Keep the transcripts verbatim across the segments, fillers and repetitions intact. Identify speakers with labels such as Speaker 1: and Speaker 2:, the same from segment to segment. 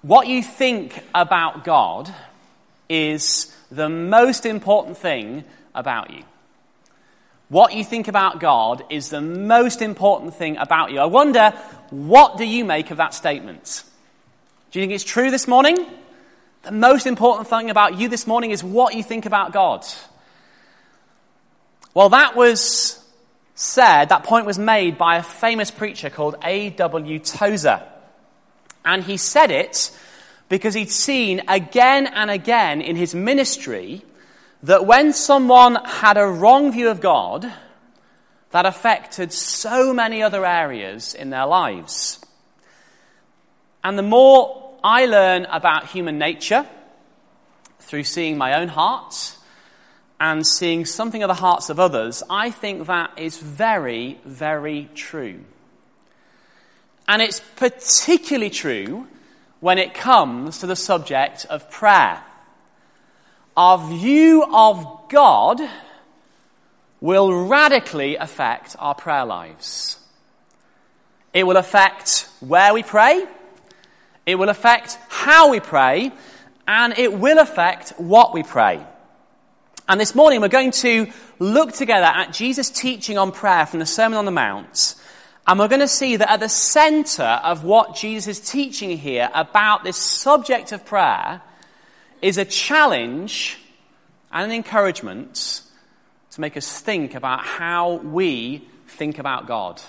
Speaker 1: What you think about God is the most important thing about you. What you think about God is the most important thing about you. I wonder, what do you make of that statement? Do you think it's true this morning? The most important thing about you this morning is what you think about God. Well, that was said, that point was made by a famous preacher called A W Tozer. And he said it because he'd seen again and again in his ministry that when someone had a wrong view of God, that affected so many other areas in their lives. And the more I learn about human nature through seeing my own heart and seeing something of the hearts of others, I think that is very, very true. And it's particularly true when it comes to the subject of prayer. Our view of God will radically affect our prayer lives. It will affect where we pray, it will affect how we pray, and it will affect what we pray. And this morning we're going to look together at Jesus' teaching on prayer from the Sermon on the Mount. And we're going to see that at the center of what Jesus is teaching here about this subject of prayer is a challenge and an encouragement to make us think about how we think about God.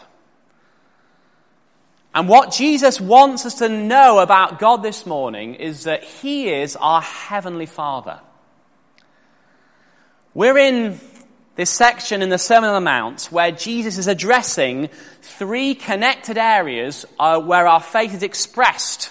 Speaker 1: And what Jesus wants us to know about God this morning is that he is our Heavenly Father. We're in this section in the Sermon on the Mount where Jesus is addressing three connected areas uh, where our faith is expressed.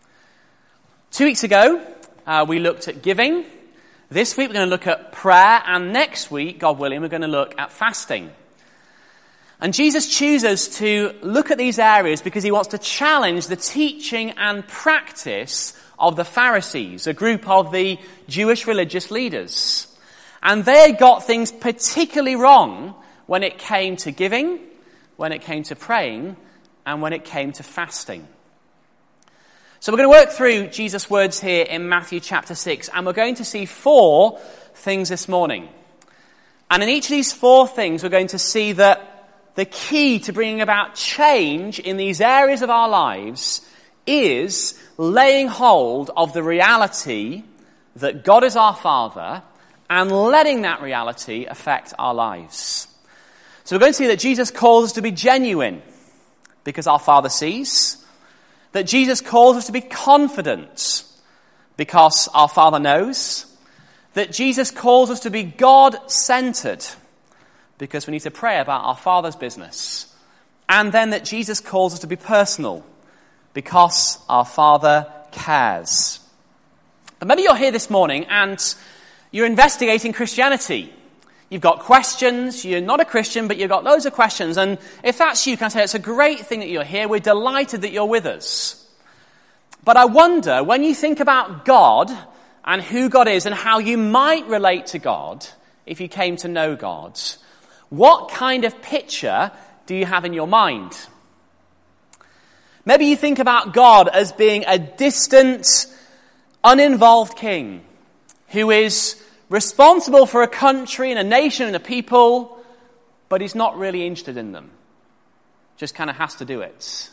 Speaker 1: Two weeks ago, uh, we looked at giving. This week, we're going to look at prayer. And next week, God willing, we're going to look at fasting. And Jesus chooses to look at these areas because he wants to challenge the teaching and practice of the Pharisees, a group of the Jewish religious leaders. And they got things particularly wrong when it came to giving, when it came to praying, and when it came to fasting. So we're going to work through Jesus' words here in Matthew chapter six, and we're going to see four things this morning. And in each of these four things, we're going to see that the key to bringing about change in these areas of our lives is laying hold of the reality that God is our Father and letting that reality affect our lives. So we're going to see that Jesus calls us to be genuine because our Father sees. That Jesus calls us to be confident because our Father knows. That Jesus calls us to be God-centered because we need to pray about our Father's business. And then that Jesus calls us to be personal because our Father cares. But maybe you're here this morning and you're investigating Christianity. You've got questions. You're not a Christian, but you've got loads of questions. And if that's you, can I say it's a great thing that you're here. We're delighted that you're with us. But I wonder, when you think about God and who God is and how you might relate to God if you came to know God, what kind of picture do you have in your mind? Maybe you think about God as being a distant, uninvolved king who is responsible for a country and a nation and a people, but he's not really interested in them. Just kind of has to do it.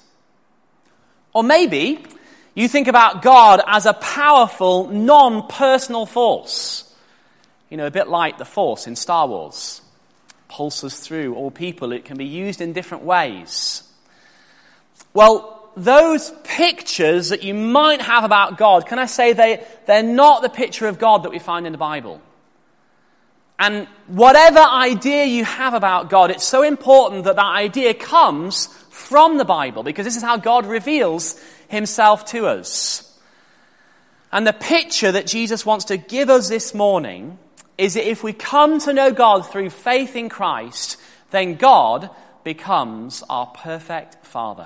Speaker 1: Or maybe you think about God as a powerful, non-personal force. You know, a bit like the Force in Star Wars. Pulses through all people. It can be used in different ways. Well, those pictures that you might have about God, can I say they, they're not the picture of God that we find in the Bible. And whatever idea you have about God, it's so important that that idea comes from the Bible, because this is how God reveals himself to us. And the picture that Jesus wants to give us this morning is that if we come to know God through faith in Christ, then God becomes our perfect Father.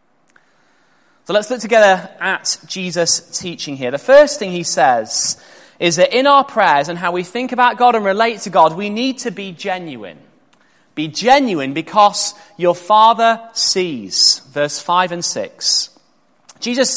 Speaker 1: So let's look together at Jesus' teaching here. The first thing he says is that in our prayers and how we think about God and relate to God, we need to be genuine. Be genuine because your Father sees. Verse five and six. Jesus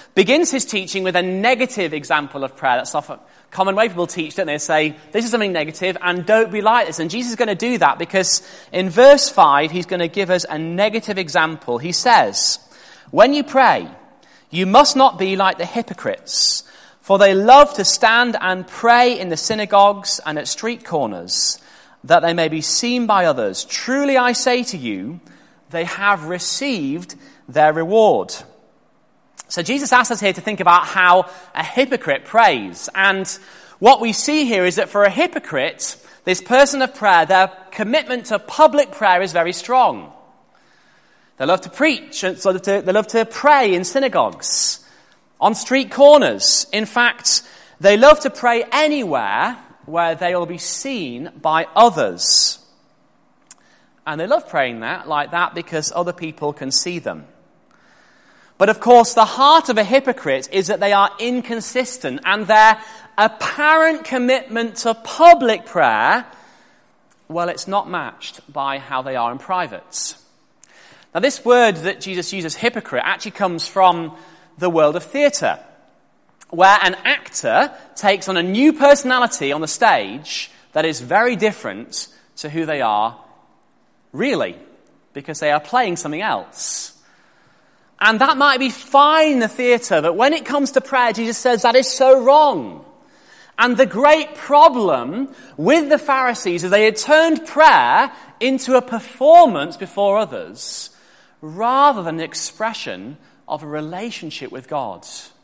Speaker 1: begins his teaching with a negative example of prayer. That's often a common way people teach, don't they? They say, this is something negative and don't be like this. And Jesus is going to do that because in verse five, he's going to give us a negative example. He says, when you pray, you must not be like the hypocrites, for they love to stand and pray in the synagogues and at street corners, that they may be seen by others. Truly I say to you, they have received their reward. So Jesus asks us here to think about how a hypocrite prays. And what we see here is that for a hypocrite, this person of prayer, their commitment to public prayer is very strong. They love to preach, and so they love to pray in synagogues, on street corners. In fact, they love to pray anywhere where they will be seen by others. And they love praying that like that because other people can see them. But of course, the heart of a hypocrite is that they are inconsistent, and their apparent commitment to public prayer, well, it's not matched by how they are in private. Now, this word that Jesus uses, hypocrite, actually comes from the world of theatre, where an actor takes on a new personality on the stage that is very different to who they are really, because they are playing something else. And that might be fine in the theatre, but when it comes to prayer, Jesus says that is so wrong. And the great problem with the Pharisees is they had turned prayer into a performance before others, rather than an expression of a relationship with God.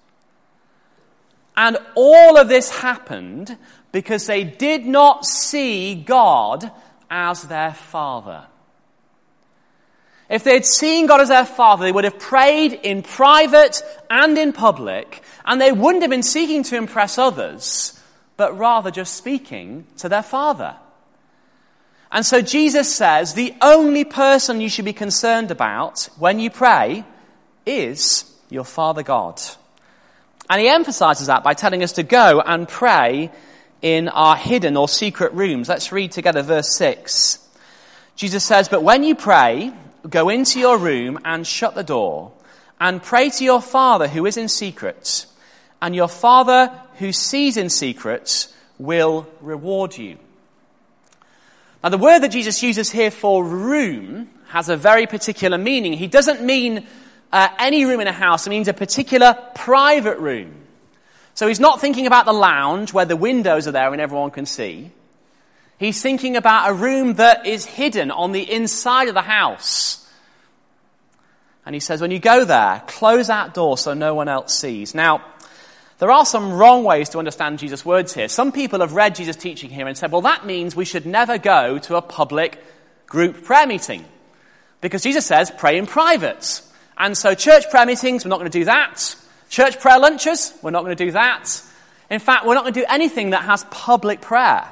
Speaker 1: And all of this happened because they did not see God as their Father. If they had seen God as their Father, they would have prayed in private and in public, and they wouldn't have been seeking to impress others, but rather just speaking to their Father. And so Jesus says the only person you should be concerned about when you pray is your Father God. And he emphasizes that by telling us to go and pray in our hidden or secret rooms. Let's read together verse six. Jesus says, but when you pray, go into your room and shut the door and pray to your Father who is in secret, and your Father who sees in secret will reward you. Now, the word that Jesus uses here for room has a very particular meaning. He doesn't mean uh, any room in a house. It means a particular private room. So he's not thinking about the lounge where the windows are there and everyone can see. He's thinking about a room that is hidden on the inside of the house. And he says, when you go there, close that door so no one else sees. Now, there are some wrong ways to understand Jesus' words here. Some people have read Jesus' teaching here and said, well, that means we should never go to a public group prayer meeting. Because Jesus says, pray in private. And so church prayer meetings, we're not going to do that. Church prayer lunches, we're not going to do that. In fact, we're not going to do anything that has public prayer.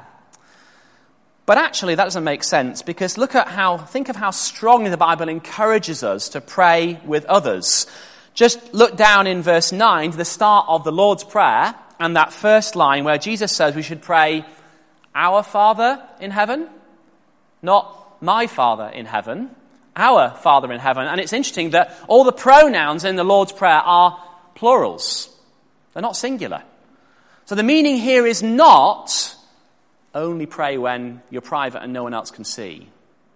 Speaker 1: But actually, that doesn't make sense, because look at how, think of how strongly the Bible encourages us to pray with others. Just look down in verse nine to the start of the Lord's Prayer, and that first line where Jesus says we should pray, our Father in heaven, not my Father in heaven, our Father in heaven. And it's interesting that all the pronouns in the Lord's Prayer are plurals. They're not singular. So the meaning here is not only pray when you're private and no one else can see.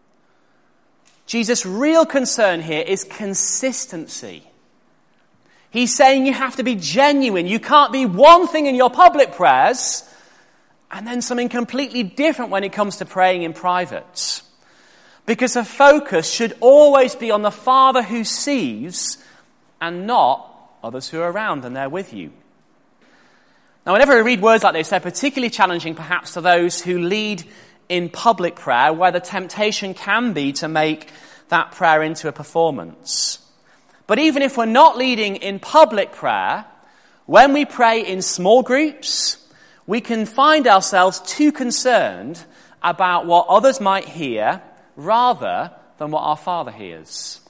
Speaker 1: Jesus' real concern here is consistency. He's saying you have to be genuine. You can't be one thing in your public prayers and then something completely different when it comes to praying in private. Because the focus should always be on the Father who sees and not others who are around and they're with you. Now, whenever I read words like this, they're particularly challenging perhaps to those who lead in public prayer, where the temptation can be to make that prayer into a performance. But even if we're not leading in public prayer, when we pray in small groups, we can find ourselves too concerned about what others might hear rather than what our Father hears.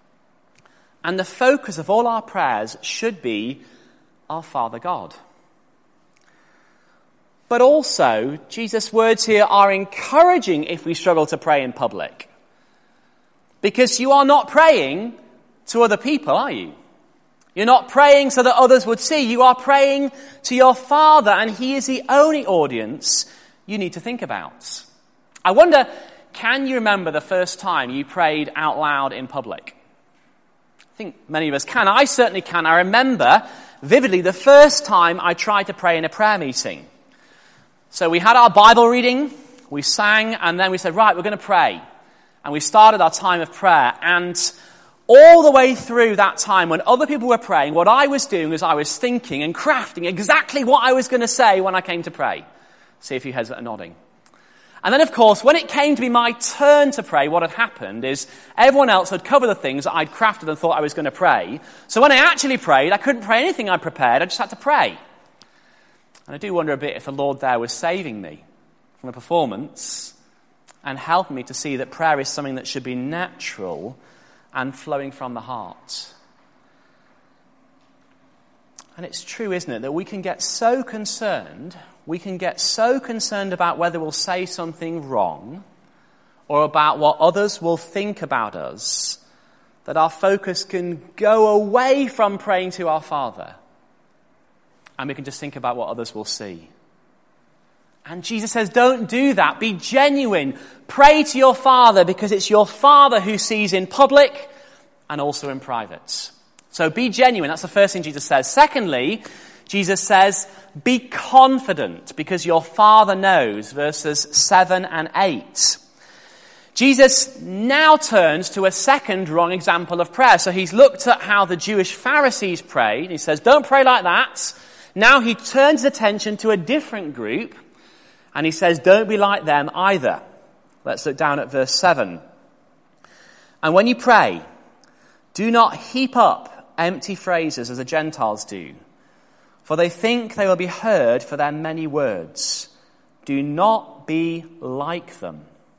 Speaker 1: And the focus of all our prayers should be our Father God. But also, Jesus' words here are encouraging if we struggle to pray in public. Because you are not praying to other people, are you? You're not praying so that others would see. You are praying to your Father, and he is the only audience you need to think about. I wonder, can you remember the first time you prayed out loud in public? I think many of us can. I certainly can. I remember vividly the first time I tried to pray in a prayer meeting. So we had our Bible reading, we sang, and then we said, right, we're going to pray. And we started our time of prayer. And all the way through that time, when other people were praying, what I was doing was I was thinking and crafting exactly what I was going to say when I came to pray. See if your heads are nodding. And then, of course, when it came to be my turn to pray, what had happened is everyone else had covered the things that I'd crafted and thought I was going to pray. So when I actually prayed, I couldn't pray anything I'd prepared. I just had to pray. And I do wonder a bit if the Lord there was saving me from a performance and helping me to see that prayer is something that should be natural and flowing from the heart. And it's true, isn't it, that we can get so concerned... We can get so concerned about whether we'll say something wrong or about what others will think about us that our focus can go away from praying to our Father and we can just think about what others will see. And Jesus says, don't do that. Be genuine. Pray to your Father because it's your Father who sees in public and also in private. So be genuine. That's the first thing Jesus says. Secondly, Jesus says, be confident because your Father knows, verses seven and eight. Jesus now turns to a second wrong example of prayer. So he's looked at how the Jewish Pharisees prayed. He says, don't pray like that. Now he turns his attention to a different group and he says, don't be like them either. Let's look down at verse seven. And when you pray, do not heap up empty phrases as the Gentiles do, for they think they will be heard for their many words. Do not be like them.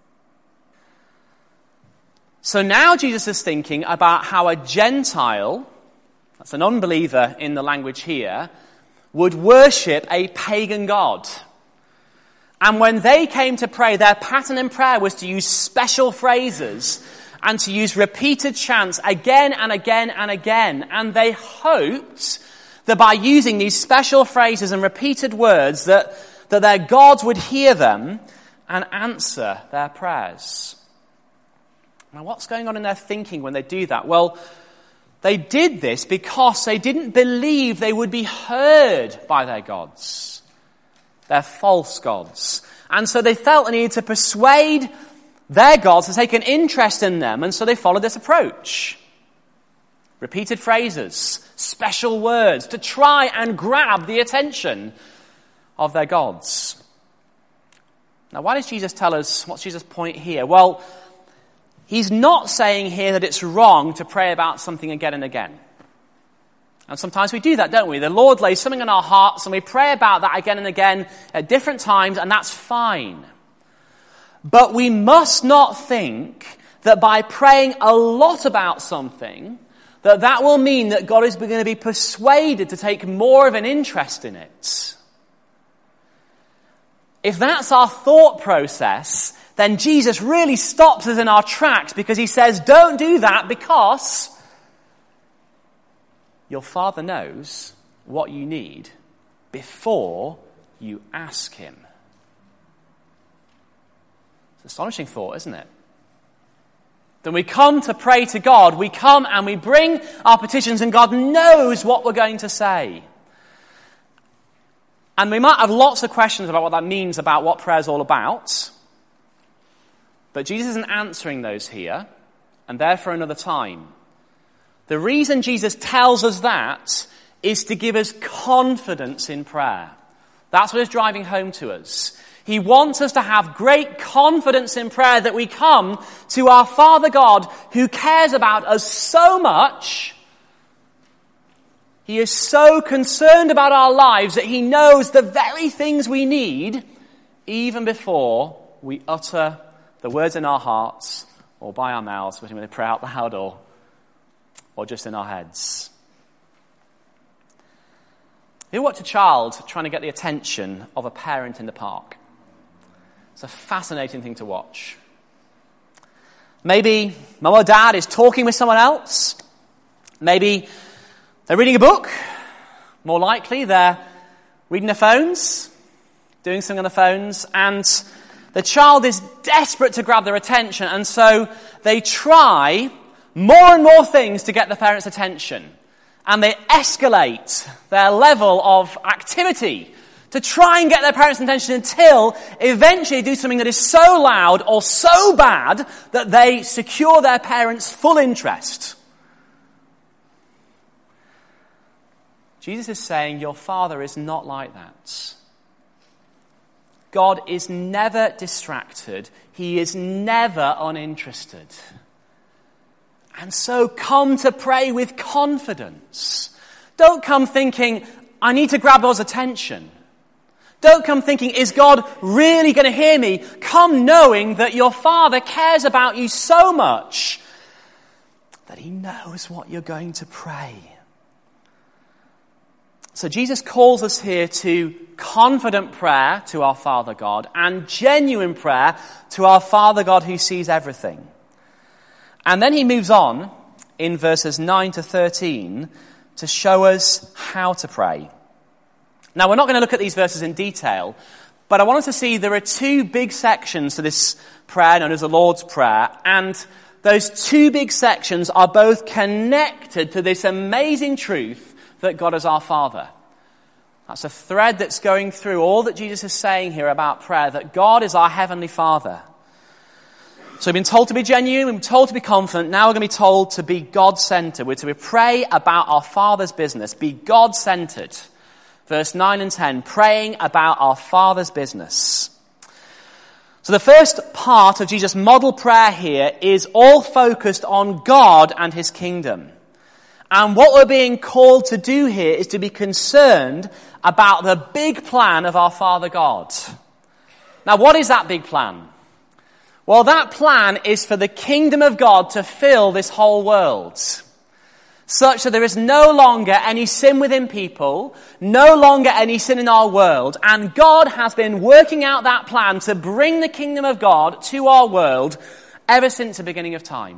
Speaker 1: So now Jesus is thinking about how a Gentile, that's an unbeliever in the language here, would worship a pagan god. And when they came to pray, their pattern in prayer was to use special phrases and to use repeated chants again and again and again. And they hoped that by using these special phrases and repeated words that, that their gods would hear them and answer their prayers. Now, what's going on in their thinking when they do that? Well, they did this because they didn't believe they would be heard by their gods, their false gods. And so they felt they needed to persuade their gods to take an interest in them, and so they followed this approach. Repeated phrases, special words, to try and grab the attention of their gods. Now, why does Jesus tell us, what's Jesus' point here? Well, he's not saying here that it's wrong to pray about something again and again. And sometimes we do that, don't we? The Lord lays something in our hearts and we pray about that again and again at different times, and that's fine. But we must not think that by praying a lot about something, that that will mean that God is going to be persuaded to take more of an interest in it. If that's our thought process, then Jesus really stops us in our tracks because he says, don't do that because your Father knows what you need before you ask him. It's an astonishing thought, isn't it? Then we come to pray to God, we come and we bring our petitions and God knows what we're going to say. And we might have lots of questions about what that means about what prayer is all about. But Jesus isn't answering those here, and they're for another time. The reason Jesus tells us that is to give us confidence in prayer. That's what he's driving home to us. He wants us to have great confidence in prayer that we come to our Father God who cares about us so much. He is so concerned about our lives that he knows the very things we need even before we utter the words in our hearts or by our mouths when we pray out loud or, or just in our heads. You watch a child trying to get the attention of a parent in the park. It's a fascinating thing to watch. Maybe mum or dad is talking with someone else. Maybe They're reading a book. More likely, they're reading their phones, doing something on their phones, and the child is desperate to grab their attention, and so they try more and more things to get the parents' attention. And they escalate their level of activity to try and get their parents' attention until eventually they do something that is so loud or so bad that they secure their parents' full interest. Jesus is saying your Father is not like that. God is never distracted. He is never uninterested. And so come to pray with confidence. Don't come thinking, I need to grab God's attention. Don't come thinking, is God really going to hear me? Come knowing that your Father cares about you so much that he knows what you're going to pray. So Jesus calls us here to confident prayer to our Father God and genuine prayer to our Father God who sees everything. And then he moves on in verses nine to thirteen to show us how to pray. Now, we're not going to look at these verses in detail, but I want us to see there are two big sections to this prayer known as the Lord's Prayer, and those two big sections are both connected to this amazing truth that God is our Father. That's a thread that's going through all that Jesus is saying here about prayer, that God is our Heavenly Father. So we've been told to be genuine, we've been told to be confident, now we're going to be told to be God-centered. We're to pray about our Father's business, be God-centered. Verse nine and ten, praying about our Father's business. So the first part of Jesus' model prayer here is all focused on God and his kingdom. And what we're being called to do here is to be concerned about the big plan of our Father God. Now, what is that big plan? Well, that plan is for the kingdom of God to fill this whole world, such that there is no longer any sin within people, no longer any sin in our world, and God has been working out that plan to bring the kingdom of God to our world ever since the beginning of time.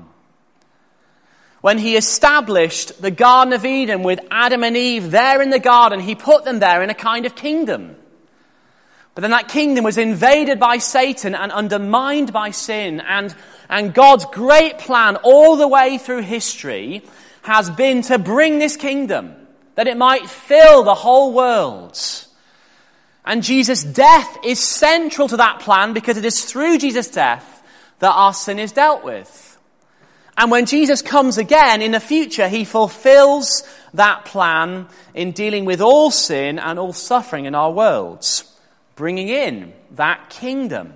Speaker 1: When he established the Garden of Eden with Adam and Eve there in the garden, he put them there in a kind of kingdom. But then that kingdom was invaded by Satan and undermined by sin. And, and God's great plan all the way through history has been to bring this kingdom, that it might fill the whole world. And Jesus' death is central to that plan because it is through Jesus' death that our sin is dealt with. And when Jesus comes again in the future, he fulfills that plan in dealing with all sin and all suffering in our worlds, bringing in that kingdom.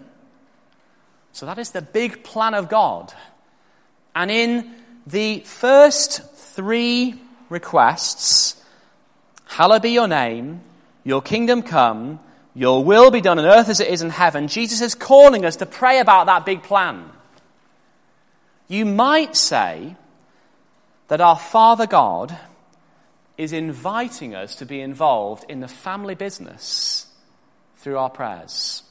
Speaker 1: So that is the big plan of God. And in the first three requests, hallowed be your name, your kingdom come, your will be done on earth as it is in heaven, Jesus is calling us to pray about that big plan. You might say that our Father God is inviting us to be involved in the family business through our prayers.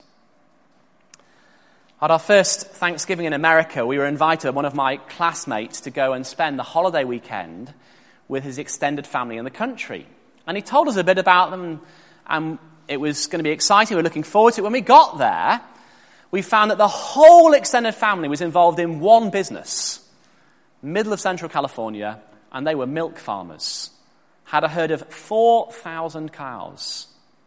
Speaker 1: At our first Thanksgiving in America, we were invited, one of my classmates, to go and spend the holiday weekend with his extended family in the country. And he told us a bit about them, and it was going to be exciting. We were looking forward to it. When we got there, we found that the whole extended family was involved in one business, middle of Central California, and they were milk farmers. Had a herd of four thousand cows.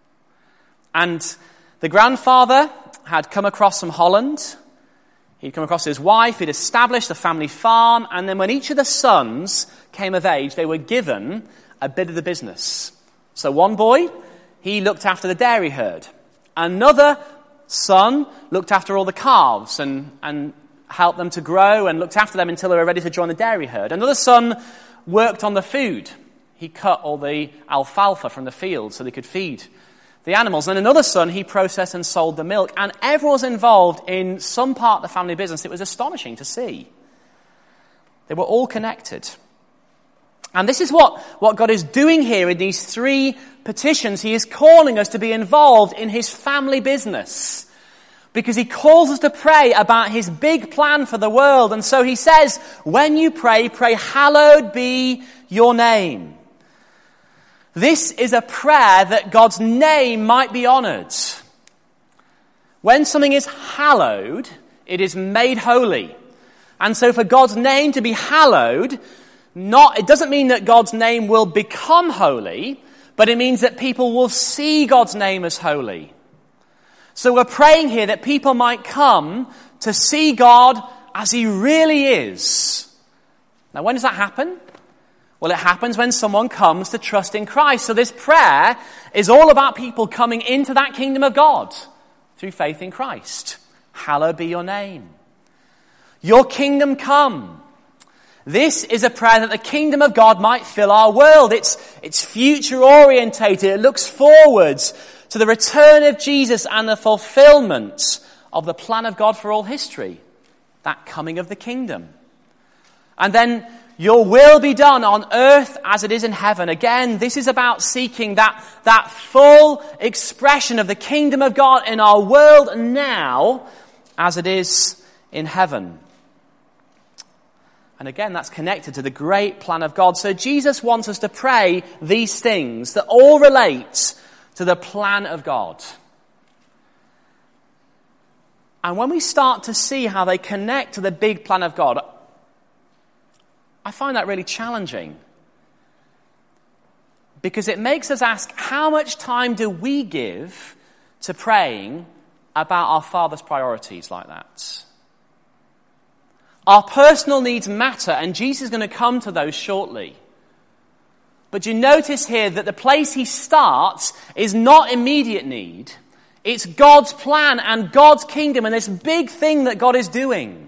Speaker 1: And the grandfather had come across from Holland. He'd come across his wife. He'd established a family farm. And then when each of the sons came of age, they were given a bit of the business. So one boy, he looked after the dairy herd. Another son looked after all the calves and, and helped them to grow and looked after them until they were ready to join the dairy herd. Another son worked on the food. He cut all the alfalfa from the field so they could feed the animals. And another son, he processed and sold the milk. And everyone was involved in some part of the family business. It was astonishing to see. They were all connected. And this is what, what God is doing here in these three petitions. He is calling us to be involved in his family business, because he calls us to pray about his big plan for the world. And so he says, when you pray, pray, hallowed be your name. This is a prayer that God's name might be honored. When something is hallowed, it is made holy. And so for God's name to be hallowed, not, it doesn't mean that God's name will become holy, but it means that people will see God's name as holy. So we're praying here that people might come to see God as he really is. Now, when does that happen? Well, it happens when someone comes to trust in Christ. So this prayer is all about people coming into that kingdom of God through faith in Christ. Hallowed be your name. Your kingdom come. This is a prayer that the kingdom of God might fill our world. It's, it's future orientated. It looks forwards to the return of Jesus and the fulfillment of the plan of God for all history. That coming of the kingdom. And then your will be done on earth as it is in heaven. Again, this is about seeking that, that full expression of the kingdom of God in our world now as it is in heaven. And again, that's connected to the great plan of God. So Jesus wants us to pray these things that all relate to the plan of God. And when we start to see how they connect to the big plan of God, I find that really challenging. Because it makes us ask, how much time do we give to praying about our Father's priorities like that? Our personal needs matter, and Jesus is going to come to those shortly. But you notice here that the place he starts is not immediate need. It's God's plan and God's kingdom and this big thing that God is doing.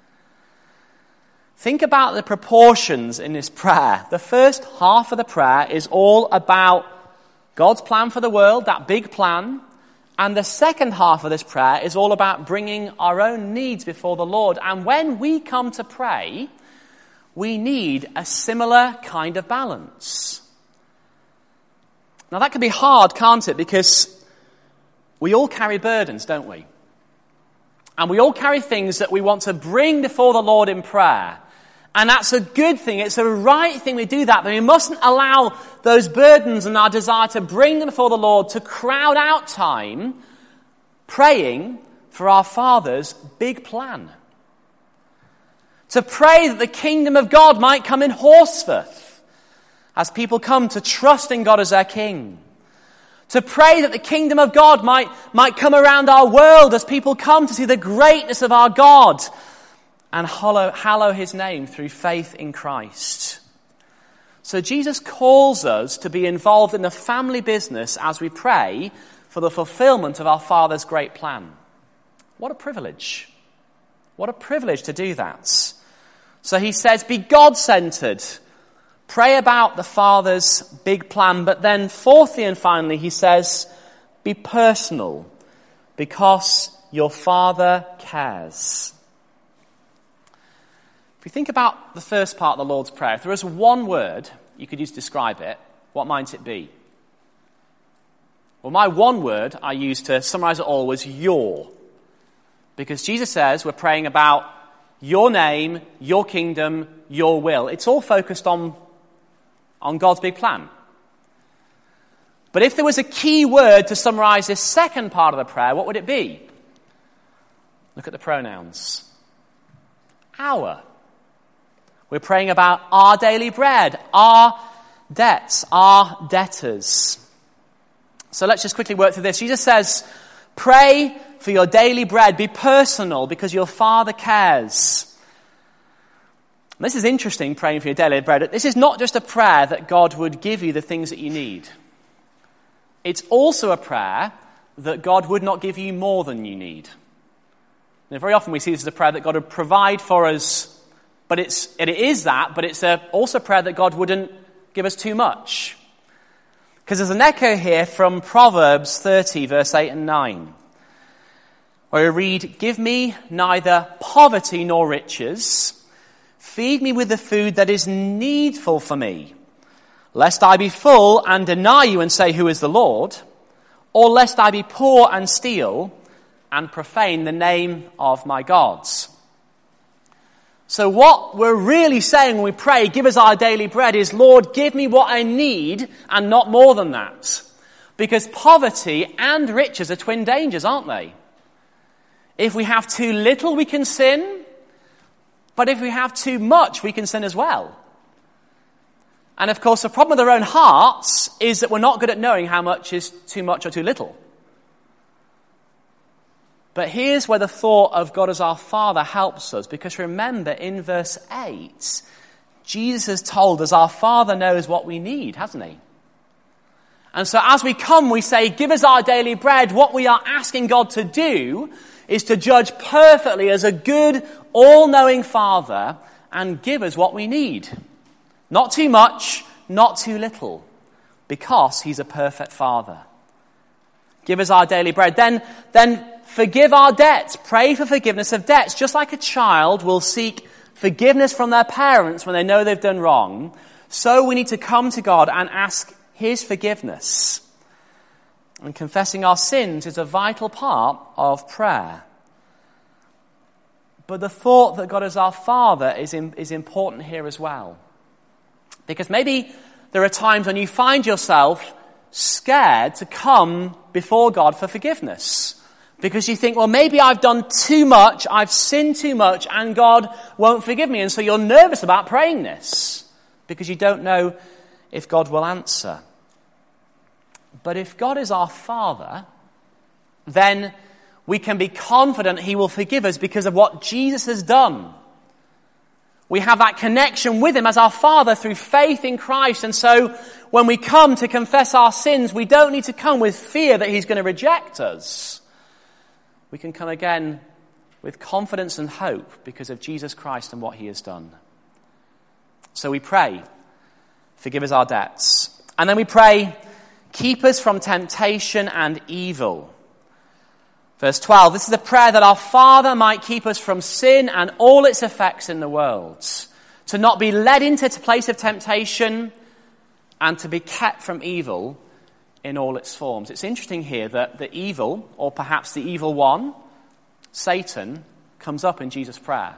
Speaker 1: Think about the proportions in this prayer. The first half of the prayer is all about God's plan for the world, that big plan. And the second half of this prayer is all about bringing our own needs before the Lord. And when we come to pray, we need a similar kind of balance. Now that can be hard, can't it? Because we all carry burdens, don't we? And we all carry things that we want to bring before the Lord in prayer. And that's a good thing. It's a right thing we do that. But we mustn't allow those burdens and our desire to bring them before the Lord to crowd out time praying for our Father's big plan. To pray that the kingdom of God might come in Horsforth as people come to trust in God as their King. To pray that the kingdom of God might, might come around our world as people come to see the greatness of our God and hallow, hallow his name through faith in Christ. So Jesus calls us to be involved in the family business as we pray for the fulfillment of our Father's great plan. What a privilege. What a privilege to do that. So he says, be God-centered. Pray about the Father's big plan. But then fourthly and finally, he says, be personal, because your Father cares. If you think about the first part of the Lord's Prayer, if there was one word you could use to describe it, what might it be? Well, my one word I used to summarize it all was your. Because Jesus says we're praying about your name, your kingdom, your will. It's all focused on, on God's big plan. But if there was a key word to summarize this second part of the prayer, what would it be? Look at the pronouns. Our. We're praying about our daily bread, our debts, our debtors. So let's just quickly work through this. Jesus says, pray for your daily bread. Be personal because your Father cares. And this is interesting, praying for your daily bread. This is not just a prayer that God would give you the things that you need. It's also a prayer that God would not give you more than you need. Now, very often we see this as a prayer that God would provide for us. But it's, it is that, but it's a, also a prayer that God wouldn't give us too much. Because there's an echo here from Proverbs thirty, verse eight and nine, where we read, give me neither poverty nor riches. Feed me with the food that is needful for me, lest I be full and deny you and say, who is the Lord? Or lest I be poor and steal and profane the name of my gods. So what we're really saying when we pray, give us our daily bread, is, Lord, give me what I need and not more than that. Because poverty and riches are twin dangers, aren't they? If we have too little, we can sin. But if we have too much, we can sin as well. And of course, the problem with our own hearts is that we're not good at knowing how much is too much or too little. But here's where the thought of God as our Father helps us. Because remember, in verse eight, Jesus has told us our Father knows what we need, hasn't he? And so as we come, we say, give us our daily bread. What we are asking God to do is to judge perfectly as a good, all-knowing Father and give us what we need. Not too much, not too little, because he's a perfect Father. Give us our daily bread. Then, then forgive our debts. Pray for forgiveness of debts. Just like a child will seek forgiveness from their parents when they know they've done wrong, so we need to come to God and ask his forgiveness. And confessing our sins is a vital part of prayer. But the thought that God is our Father is, in, is important here as well. Because maybe there are times when you find yourself scared to come before God for forgiveness. Because you think, well, maybe I've done too much, I've sinned too much, and God won't forgive me. And so you're nervous about praying this, because you don't know if God will answer. But if God is our Father, then we can be confident he will forgive us because of what Jesus has done. We have that connection with him as our Father through faith in Christ. And so when we come to confess our sins, we don't need to come with fear that he's going to reject us. We can come again with confidence and hope because of Jesus Christ and what he has done. So we pray, forgive us our debts. And then we pray, keep us from temptation and evil. Verse twelve, this is the prayer that our Father might keep us from sin and all its effects in the world, to not be led into a place of temptation and to be kept from evil in all its forms. It's interesting here that the evil, or perhaps the evil one, Satan, comes up in Jesus' prayer.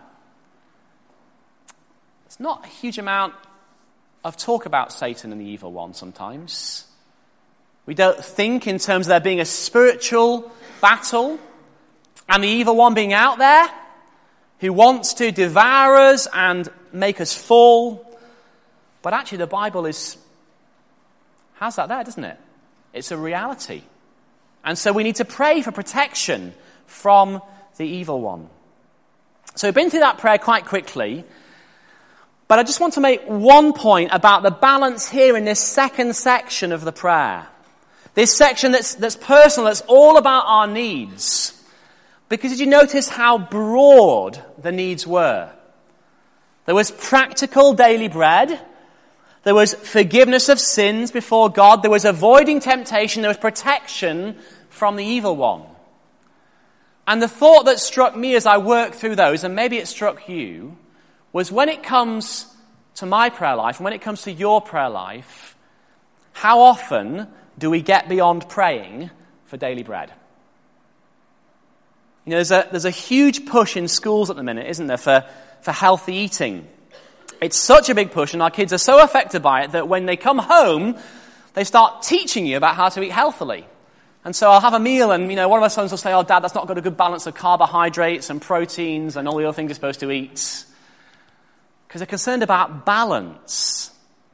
Speaker 1: It's not a huge amount of talk about Satan and the evil one sometimes. We don't think in terms of there being a spiritual battle and the evil one being out there who wants to devour us and make us fall. But actually the Bible is has that there, doesn't it? It's a reality. And so we need to pray for protection from the evil one. So we've been through that prayer quite quickly. But I just want to make one point about the balance here in this second section of the prayer. This section that's, that's personal, that's all about our needs. Because did you notice how broad the needs were? There was practical daily bread. There was forgiveness of sins before God. There was avoiding temptation. There was protection from the evil one. And the thought that struck me as I worked through those, and maybe it struck you, was when it comes to my prayer life, and when it comes to your prayer life, how often do we get beyond praying for daily bread? You know, there's a, there's a huge push in schools at the minute, isn't there, for, for healthy eating. It's such a big push, and our kids are so affected by it that when they come home, they start teaching you about how to eat healthily. And so I'll have a meal, and, you know, one of my sons will say, oh, Dad, that's not got a good balance of carbohydrates and proteins and all the other things you're supposed to eat. Because they're concerned about balance.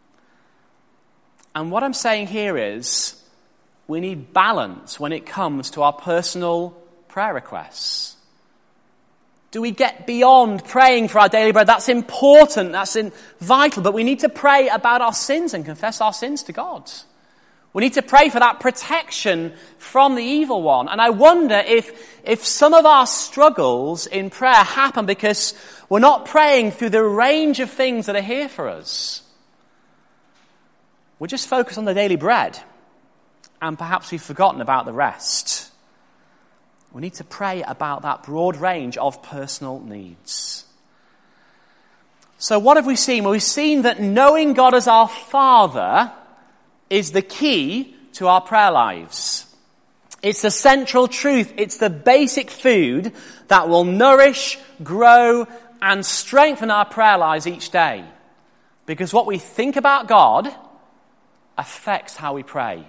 Speaker 1: And what I'm saying here is we need balance when it comes to our personal prayer requests. Do we get beyond praying for our daily bread? That's important, that's in, vital, but we need to pray about our sins and confess our sins to God. We need to pray for that protection from the evil one. And I wonder if, if some of our struggles in prayer happen because we're not praying through the range of things that are here for us. We're just focused on the daily bread, and perhaps we've forgotten about the rest. We need to pray about that broad range of personal needs. So what have we seen? Well, we've seen that knowing God as our Father is the key to our prayer lives. It's the central truth. It's the basic food that will nourish, grow, and strengthen our prayer lives each day. Because what we think about God affects how we pray.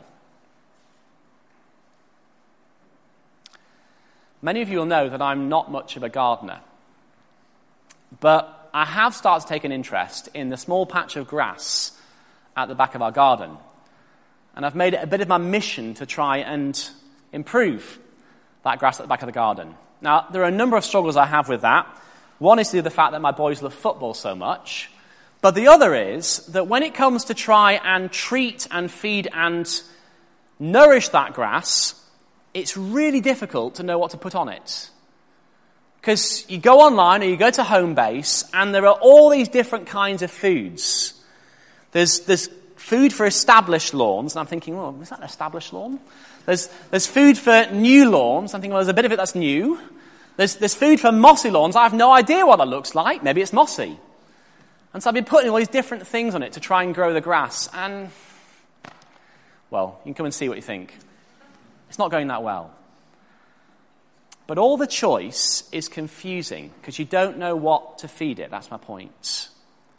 Speaker 1: Many of you will know that I'm not much of a gardener. But I have started to take an interest in the small patch of grass at the back of our garden. And I've made it a bit of my mission to try and improve that grass at the back of the garden. Now, there are a number of struggles I have with that. One is to do with the fact that my boys love football so much. But the other is that when it comes to try and treat and feed and nourish that grass, it's really difficult to know what to put on it. Because you go online or you go to Homebase and there are all these different kinds of foods. There's, there's food for established lawns, and I'm thinking, well, is that an established lawn? There's, there's food for new lawns. I'm thinking, well, there's a bit of it that's new. There's, there's food for mossy lawns. I have no idea what that looks like. Maybe it's mossy. And so I've been putting all these different things on it to try and grow the grass. And, well, you can come and see what you think. It's not going that well. But all the choice is confusing because you don't know what to feed it. That's my point.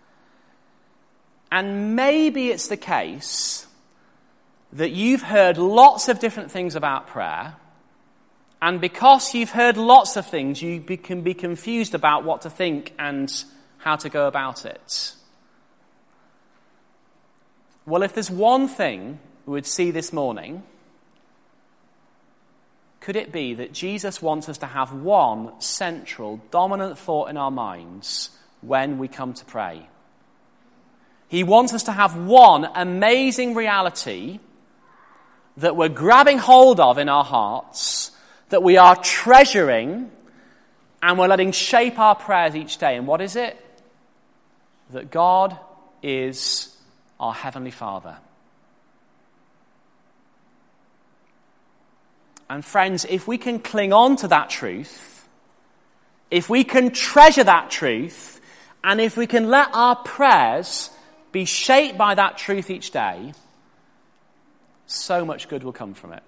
Speaker 1: And maybe it's the case that you've heard lots of different things about prayer, and because you've heard lots of things, you be, can be confused about what to think and how to go about it. Well, if there's one thing we would see this morning, could it be that Jesus wants us to have one central, dominant thought in our minds when we come to pray? He wants us to have one amazing reality that we're grabbing hold of in our hearts, that we are treasuring, and we're letting shape our prayers each day. And what is it? That God is our Heavenly Father. And friends, if we can cling on to that truth, if we can treasure that truth, and if we can let our prayers be shaped by that truth each day, so much good will come from it.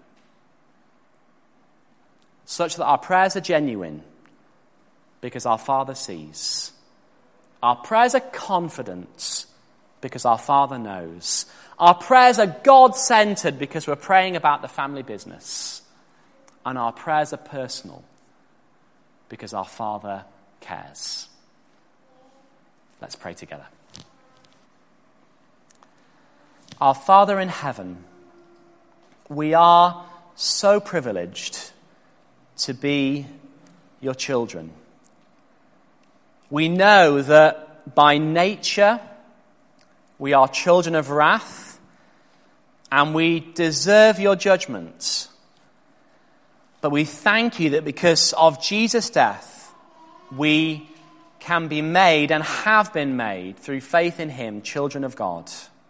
Speaker 1: Such that our prayers are genuine because our Father sees. Our prayers are confident because our Father knows. Our prayers are God-centered because we're praying about the family business. And our prayers are personal because our Father cares. Let's pray together. Our Father in heaven, we are so privileged to be your children. We know that by nature we are children of wrath and we deserve your judgment. But we thank you that because of Jesus' death, we can be made and have been made through faith in him, children of God.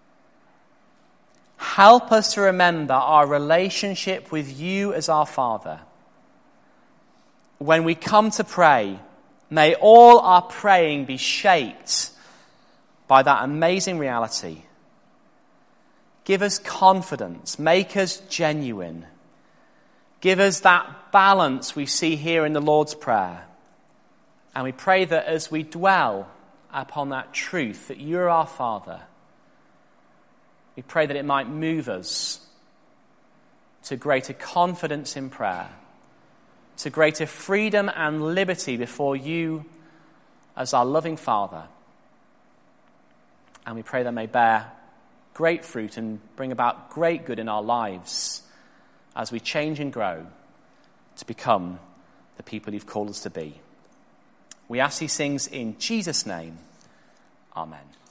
Speaker 1: Help us to remember our relationship with you as our Father. When we come to pray, may all our praying be shaped by that amazing reality. Give us confidence. Make us genuine. Give us that balance we see here in the Lord's Prayer. And we pray that as we dwell upon that truth, that you're our Father, we pray that it might move us to greater confidence in prayer, to greater freedom and liberty before you as our loving Father. And we pray that may bear great fruit and bring about great good in our lives as we change and grow to become the people you've called us to be. We ask these things in Jesus' name. Amen.